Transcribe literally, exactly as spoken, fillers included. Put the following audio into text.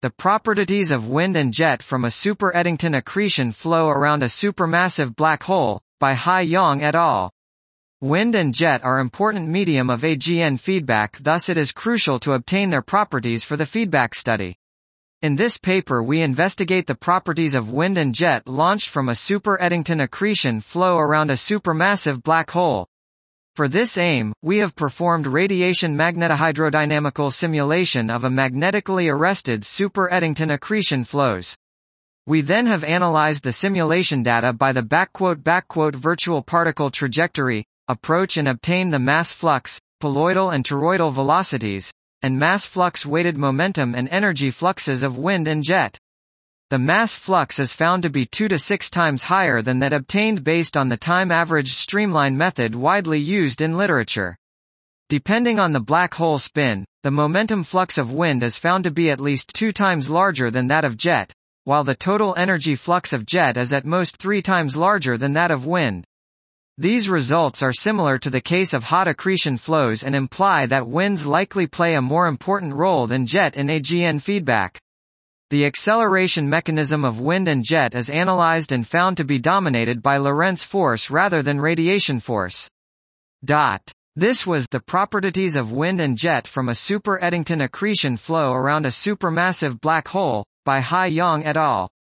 The properties of wind and jet from a super-Eddington accretion flow around a supermassive black hole, by Ha-Yang et al. Wind and jet are important medium of A G N feedback, thus it is crucial to obtain their properties for the feedback study. In this paper we investigate the properties of wind and jet launched from a super-Eddington accretion flow around a supermassive black hole. For this aim, we have performed radiation magnetohydrodynamical simulation of a magnetically arrested super-Eddington accretion flows. We then have analyzed the simulation data by the backquote backquote virtual particle trajectory approach and obtained the mass flux, poloidal and toroidal velocities, and mass flux weighted momentum and energy fluxes of wind and jet. The mass flux is found to be two to six times higher than that obtained based on the time-averaged streamline method widely used in literature. Depending on the black hole spin, the momentum flux of wind is found to be at least two times larger than that of jet, while the total energy flux of jet is at most three times larger than that of wind. These results are similar to the case of hot accretion flows and imply that winds likely play a more important role than jet in A G N feedback. The acceleration mechanism of wind and jet is analyzed and found to be dominated by Lorentz force rather than radiation force. Dot. This was the properties of wind and jet from a super-Eddington accretion flow around a supermassive black hole, by Ha-Yang et al.